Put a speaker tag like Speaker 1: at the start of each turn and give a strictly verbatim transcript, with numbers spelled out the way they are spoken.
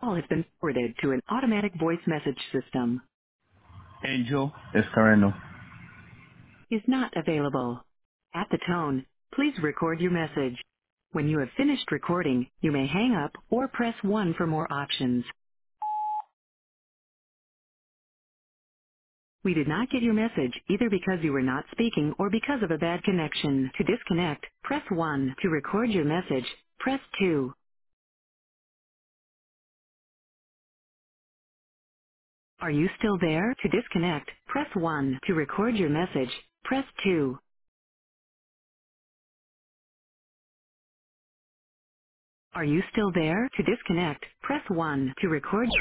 Speaker 1: call has been forwarded to an automatic voice message system.
Speaker 2: Angel Escareno.
Speaker 1: Is not available. At the tone, please record your message. When you have finished recording, you may hang up or press one for more options. We did not get your message either because you were not speaking or because of a bad connection. To disconnect, press one. To record your message, press two. Are you still there? To disconnect, press one. To record your message, press two. Are you still there? To disconnect, press one. To record